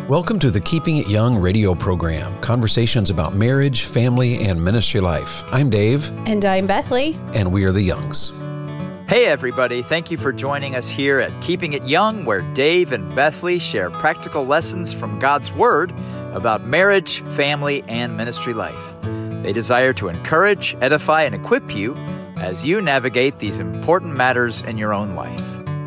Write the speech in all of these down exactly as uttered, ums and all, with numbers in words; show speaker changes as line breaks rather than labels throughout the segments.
Welcome to the Keeping It Young radio program, conversations about marriage, family, and ministry life. I'm Dave.
And I'm Bethany.
And we are the Youngs.
Hey everybody, thank you for joining us here at Keeping It Young, where Dave and Bethany share practical lessons from God's Word about marriage, family, and ministry life. They desire to encourage, edify, and equip you as you navigate these important matters in your own life.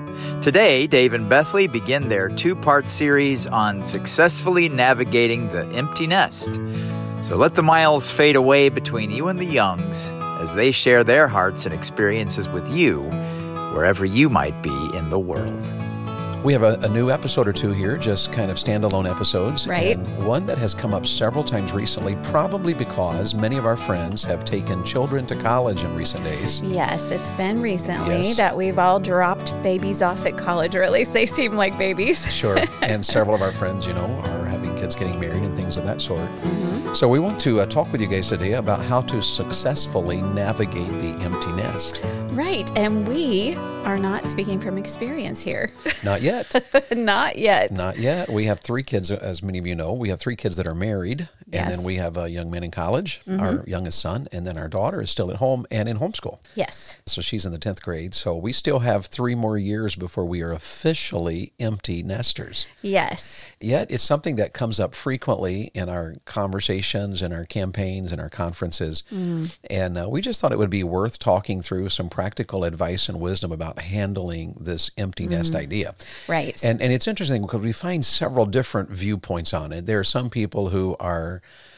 Today, Dave and Bethany begin their two-part series on successfully navigating the empty nest. So let the miles fade away between you and the Youngs as they share their hearts and experiences with you, wherever you might be in the world.
We have a, a new episode or two here, just kind of standalone episodes.
Right.
And one that has come up several times recently, probably because many of our friends have taken children to college in recent days.
Yes, it's been recently
Yes.
that we've all dropped babies off at college, or at least they seem like babies.
Sure. And several of our friends, you know, are having kids getting married and things of that sort.
Mm-hmm.
So we want to uh, talk with you guys today about how to successfully navigate the empty nest.
Right, and we are not speaking from experience here.
Not yet.
Not yet.
Not yet. We have three kids, as many of you know. We have three kids that are married,
Yes.
and then we have a young man in college,
Mm-hmm.
our youngest son, and then our daughter is still at home and in homeschool.
Yes.
So she's in the tenth grade. So we still have three more years before we are officially empty nesters.
Yes.
Yet it's something that comes up frequently in our conversations, in our campaigns, in our conferences.
Mm.
And uh, we just thought it would be worth talking through some practical advice and wisdom about handling this empty nest idea.
Right.
And and it's interesting because we find several different viewpoints on it. There are some people who are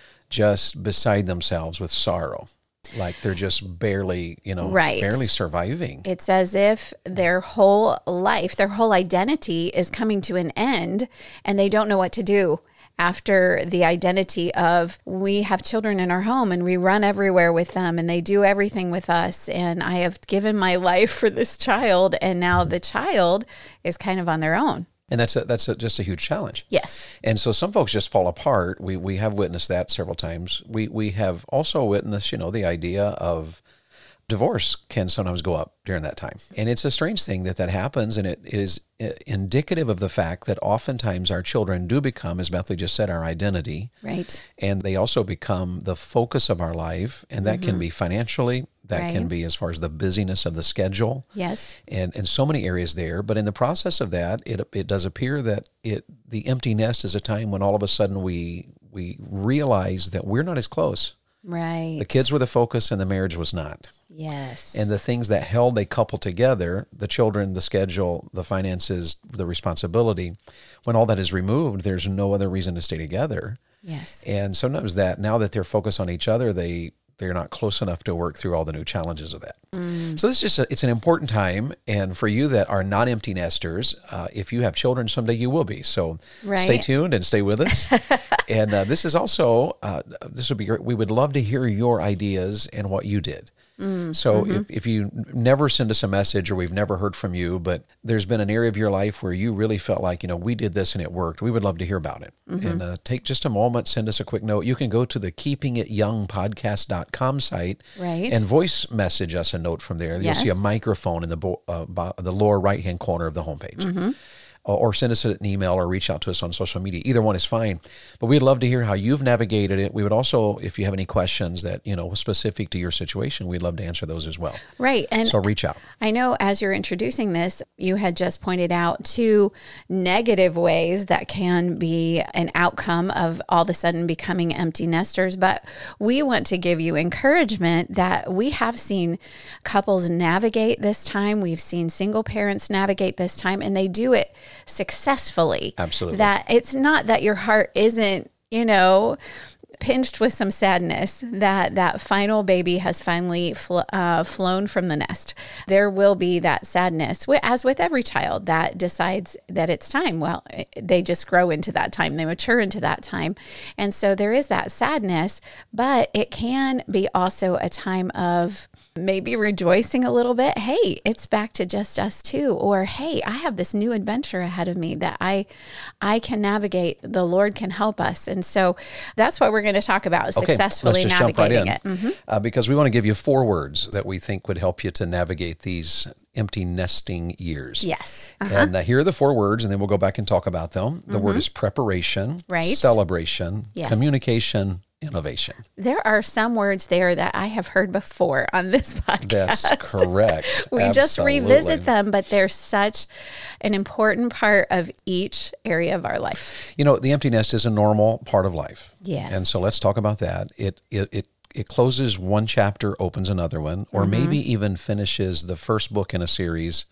just beside themselves with sorrow, like they're just barely, you know,
Right.
barely surviving.
It's as if their whole life, their whole identity is coming to an end, and they don't know what to do after the identity of, we have children in our home and we run everywhere with them and they do everything with us, and I have given my life for this child, and now the child is kind of on their own.
And that's a, that's a, just a huge challenge.
Yes.
And so some folks just fall apart. We we have witnessed that several times. We we have also witnessed, you know, the idea of divorce can sometimes go up during that time. And it's a strange thing that that happens, and it is indicative of the fact that oftentimes our children do become, as Bethany just said, our identity.
Right.
And they also become the focus of our life, and that
Mm-hmm.
can be financially, that
Right.
can be as far as the busyness of the schedule.
Yes.
And and so many areas there. But in the process of that, it it does appear that it the empty nest is a time when all of a sudden we we realize that we're not as close.
Right.
The kids were the focus and the marriage was not.
Yes.
And the things that held a couple together, the children, the schedule, the finances, the responsibility, when all that is removed, there's no other reason to stay together.
Yes.
And sometimes that, now that they're focused on each other, they they're not close enough to work through all the new challenges of that.
Mm.
So this is just a, it's an important time, and for you that are not empty nesters, uh, if you have children someday, you will be. So
Right.
stay tuned and stay with us. And uh, this is also uh, this would be great. We would love to hear your ideas and what you did.
Mm,
So
mm-hmm.
if, if you never send us a message, or we've never heard from you, but there's been an area of your life where you really felt like, you know, we did this and it worked, we would love to hear about it.
Mm-hmm.
And uh, take just a moment, send us a quick note. You can go to the keeping it young podcast dot com site
Right.
and voice message us a note from there.
Yes.
You'll see a microphone in the bo- uh, bo- the lower right-hand corner of the homepage.
Mm-hmm.
Or send us an email or reach out to us on social media. Either one is fine. But we'd love to hear how you've navigated it. We would also, if you have any questions that, you know, specific to your situation, we'd love to answer those as well.
Right. And
So reach out.
I know as you're introducing this, you had just pointed out two negative ways that can be an outcome of all of a sudden becoming empty nesters. But we want to give you encouragement that we have seen couples navigate this time. We've seen single parents navigate this time, and they do it successfully.
Absolutely.
That it's not that your heart isn't, you know, pinched with some sadness that that final baby has finally fl- uh, flown from the nest. There will be that sadness, as with every child that decides that it's time. Well, they just grow into that time. They mature into that time. And so there is that sadness, but it can be also a time of maybe rejoicing a little bit. Hey, it's back to just us two. Or, hey, I have this new adventure ahead of me that I I can navigate. The Lord can help us. And so that's what we're going to talk about, successfully
okay, let's just
navigating
jump right in.
it. Mm-hmm.
Uh, because we want to give you four words that we think would help you to navigate these empty nesting years.
Yes. Uh-huh.
And uh, here are the four words, and then we'll go back and talk about them. The
Mm-hmm.
word is preparation,
Right.
celebration,
Yes.
communication, innovation.
There are some words there that I have heard before on this podcast.
That's correct.
We just
Absolutely.
revisit them, but they're such an important part of each area of our life.
You know, the empty nest is a normal part of life.
Yes.
And so let's talk about that. It it it, it closes one chapter, opens another one, or mm-hmm. maybe even finishes the first book in a series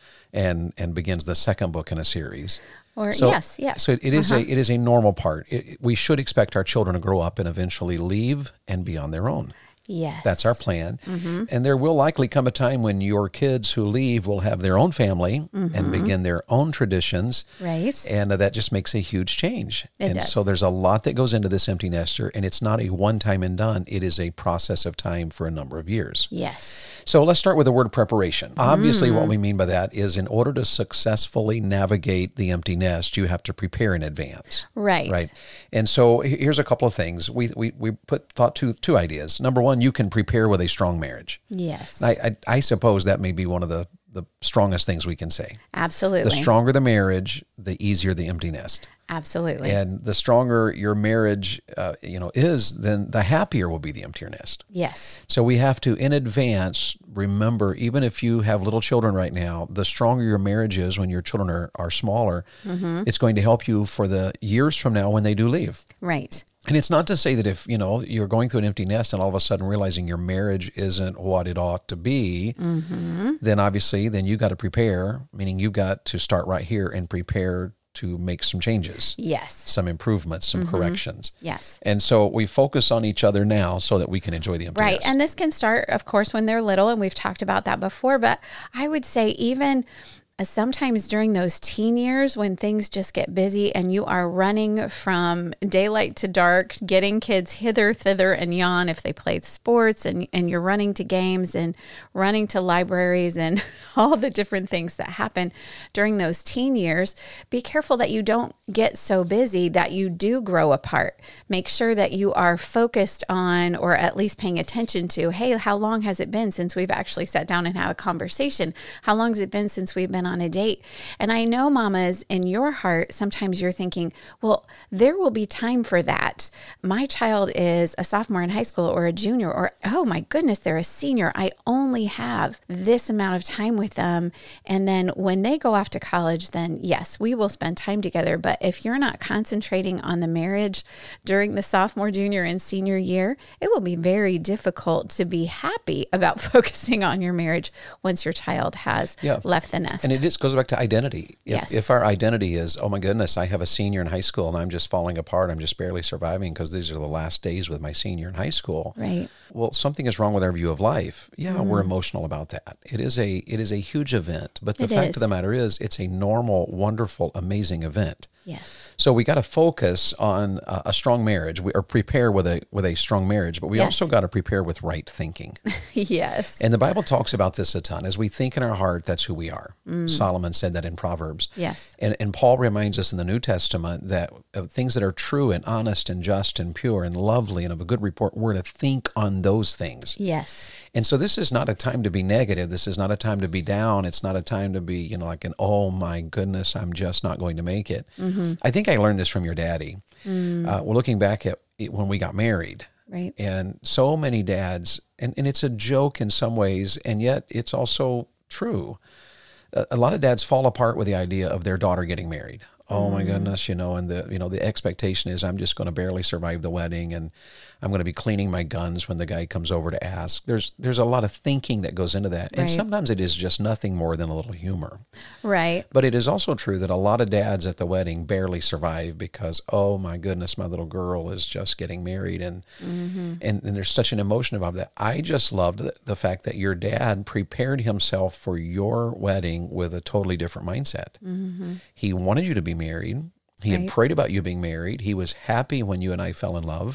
and and begins the second book in a series.
Or
so,
yes, yes.
So it, it is
uh-huh.
a it is a normal part. It, we should expect our children to grow up and eventually leave and be on their own.
Yes.
That's our plan.
Mm-hmm.
And there will likely come a time when your kids who leave will have their own family mm-hmm. and begin their own traditions.
Right.
And uh, that just makes a huge change.
It
and
does.
so there's a lot that goes into this empty nester, and it's not a one time and done. It is a process of time for a number of years.
Yes.
So let's start with the word preparation. Obviously, mm. what we mean by that is in order to successfully navigate the empty nest, you have to prepare in advance.
Right.
Right. And so here's a couple of things. We we we put thought two two ideas. Number one, you can prepare with a strong marriage.
Yes.
I I, I suppose that may be one of the, the strongest things we can say.
Absolutely.
The stronger the marriage, the easier the empty nest.
Absolutely.
And the stronger your marriage, uh, you know, is, then the happier will be the emptier nest.
Yes.
So we have to, in advance, remember, even if you have little children right now, the stronger your marriage is when your children are, are smaller, mm-hmm. it's going to help you for the years from now when they do leave.
Right.
And it's not to say that if, you know, you're going through an empty nest and all of a sudden realizing your marriage isn't what it ought to be, mm-hmm. then obviously, then you got to prepare, meaning you've got to start right here and prepare to make some changes.
Yes.
Some improvements, some mm-hmm. corrections.
Yes.
And so we focus on each other now so that we can enjoy the empty
Right.
nest.
And this can start, of course, when they're little, and we've talked about that before, but I would say even sometimes during those teen years when things just get busy and you are running from daylight to dark, getting kids hither, thither, and yon if they played sports, and, and you're running to games and running to libraries and all the different things that happen during those teen years, be careful that you don't get so busy that you do grow apart. Make sure that you are focused on, or at least paying attention to, hey, how long has it been since we've actually sat down and had a conversation? How long has it been since we've been on a date? And I know, mamas, in your heart, sometimes you're thinking, well, there will be time for that. My child is a sophomore in high school or a junior, or, oh my goodness, they're a senior. I only have this amount of time with them. And then when they go off to college, then yes, we will spend time together. But if you're not concentrating on the marriage during the sophomore, junior, and senior year, it will be very difficult to be happy about focusing on your marriage once your child has yeah. left the nest.
And it just goes back to identity. If,
yes.
if our identity is, oh my goodness, I have a senior in high school and I'm just falling apart, I'm just barely surviving because these are the last days with my senior in high school.
Right.
Well, something is wrong with our view of life. Yeah, mm. we're emotional about that. It is a it is a huge event, but the
it
fact
is.
of the matter is it's a normal, wonderful, amazing event.
Yes.
So we got to focus on uh, a strong marriage, we, or prepare with a with a strong marriage, but we
yes.
also got to prepare with right thinking.
Yes.
And the Bible talks about this a ton. As we think in our heart, that's who we are. Mm. Solomon said that in Proverbs.
Yes.
And and Paul reminds us in the New Testament that uh, things that are true and honest and just and pure and lovely and of a good report, we're to think on those things.
Yes.
And so this is not a time to be negative. This is not a time to be down. It's not a time to be, you know, like an, oh my goodness, I'm just not going to make it. Mm-hmm. I think I learned this from your daddy. Mm. Uh, well, looking back at it when we got married.
Right.
And so many dads, and, and it's a joke in some ways, and yet it's also true. A, a lot of dads fall apart with the idea of their daughter getting married. Oh my goodness, you know, and the you know the expectation is I'm just going to barely survive the wedding, and I'm going to be cleaning my guns when the guy comes over to ask. There's there's a lot of thinking that goes into that, right. And sometimes it is just nothing more than a little humor.
Right.
But it is also true that a lot of dads at the wedding barely survive because, oh my goodness, my little girl is just getting married, and mm-hmm. and, and there's such an emotion about that. I just loved the, the fact that your dad prepared himself for your wedding with a totally different mindset. Mm-hmm. He wanted you to be married. He right. had prayed about you being married. He was happy when you and I fell in love.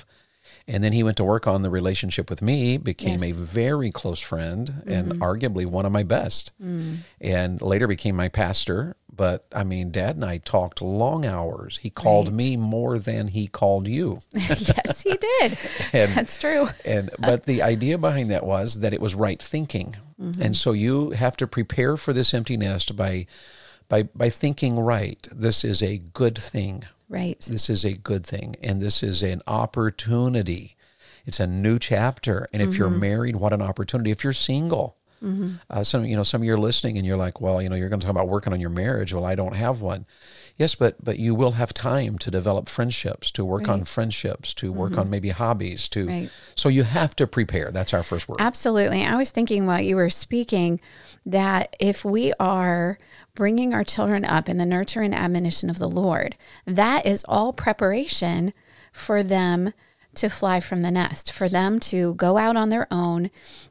And then he went to work on the relationship with me, became
Yes.
a very close friend and arguably one of my best.
Mm.
And later became my pastor. But I mean, Dad and I talked long hours. He called
Right.
me more than he called you.
Yes, he did.
And-
That's true.
And but the idea behind that was that it was right thinking. And so you have to prepare for this empty nest by by by thinking right. This is a good thing.
Right.
This is a good thing, and this is an opportunity. It's a new chapter. And if you're married, what an opportunity. If you're single, uh, some you know some of you are listening, and you're like, well, you know, you're going to talk about working on your marriage. Well, I don't have one. Yes, but but you will have time to develop friendships, to work on
Right.
friendships, to work on maybe hobbies. To
Right.
so you have to prepare. That's our first word.
Absolutely. I was thinking while you were speaking that if we are bringing our children up in the nurture and admonition of the Lord, that is all preparation for them to fly from the nest, for them to go out on their own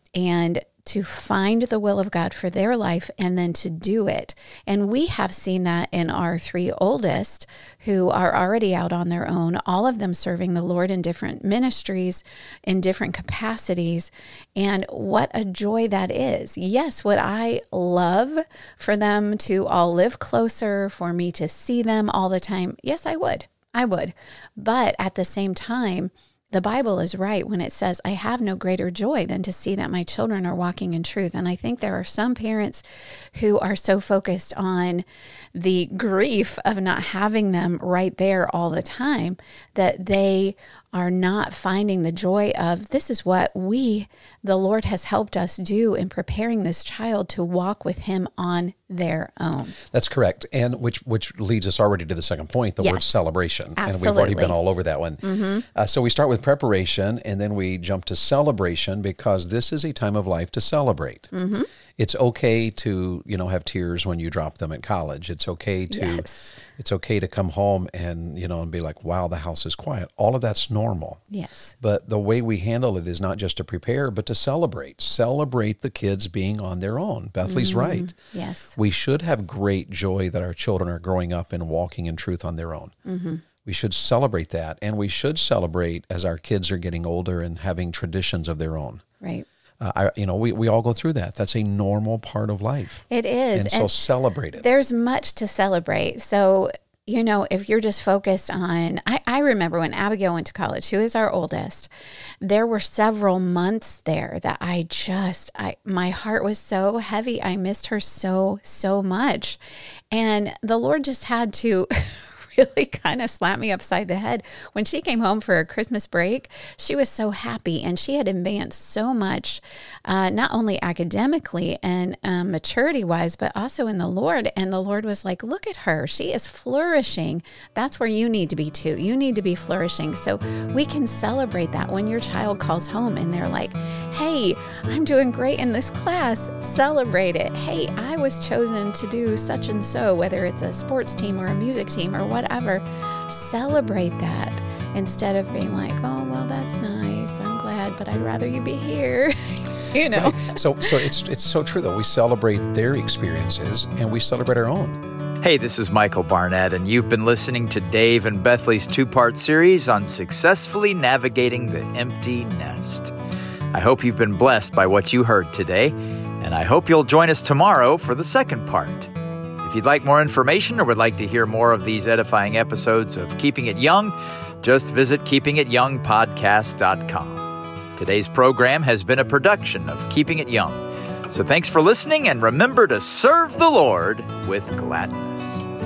and to find the will of God for their life and then to do it. And we have seen that in our three oldest who are already out on their own, all of them serving the Lord in different ministries, in different capacities. And what a joy that is. Yes, would I love for them to all live closer, for me to see them all the time? Yes, I would. I would. But at the same time, the Bible is right when it says, I have no greater joy than to see that my children are walking in truth. And I think there are some parents who are so focused on the grief of not having them right there all the time that they are not finding the joy of this is what we, the Lord has helped us do in preparing this child to walk with him on their own.
That's correct. And which which leads us already to the second point, the word
Yes.
celebration. And we've
Absolutely.
already been all over that one. Uh, so we start with preparation, and then we jump to celebration, because this is a time of life to celebrate. It's okay to, you know, have tears when you drop them at college. It's okay to
Yes.
it's okay to come home and, you know, and be like, wow, the house is quiet. All of that's normal.
Yes.
But the way we handle it is not just to prepare, but to celebrate. Celebrate the kids being on their own. Bethley's right.
Yes.
We should have great joy that our children are growing up and walking in truth on their own. We should celebrate that. And we should celebrate as our kids are getting older and having traditions of their own.
Right.
Uh, I, you know, we, we all go through that. That's a normal part of life.
It is.
And so celebrate it.
There's much to celebrate. So, you know, if you're just focused on, I, I remember when Abigail went to college, who is our oldest, there were several months there that I just, I my heart was so heavy. I missed her so, so much. And the Lord just had to really kind of slapped me upside the head. When she came home for a Christmas break, she was so happy, and she had advanced so much, uh, not only academically and um, maturity-wise, but also in the Lord. And the Lord was like, look at her. She is flourishing. That's where you need to be too. You need to be flourishing. So we can celebrate that when your child calls home and they're like, hey, I'm doing great in this class. Celebrate it. Hey, I was chosen to do such and so, whether it's a sports team or a music team or whatever. Celebrate that instead of being like, oh, well, that's nice. I'm glad, but I'd rather you be here. You know?
Right. So, so it's it's so true that we celebrate their experiences and we celebrate our own.
Hey, this is Michael Barnett, and you've been listening to Dave and Bethley's two-part series on successfully navigating the empty nest. I hope you've been blessed by what you heard today, and I hope you'll join us tomorrow for the second part. If you'd like more information or would like to hear more of these edifying episodes of Keeping It Young, just visit keeping it young podcast dot com. Today's program has been a production of Keeping It Young. So thanks for listening, and remember to serve the Lord with gladness.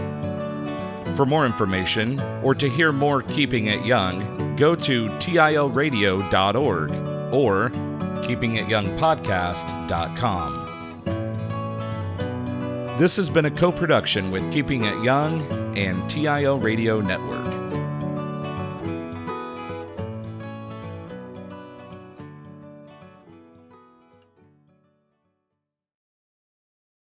For more information or to hear more Keeping It Young, go to T I L radio dot org or keeping it young podcast dot com. This has been a co-production with Keeping It Young and T I L Radio Network.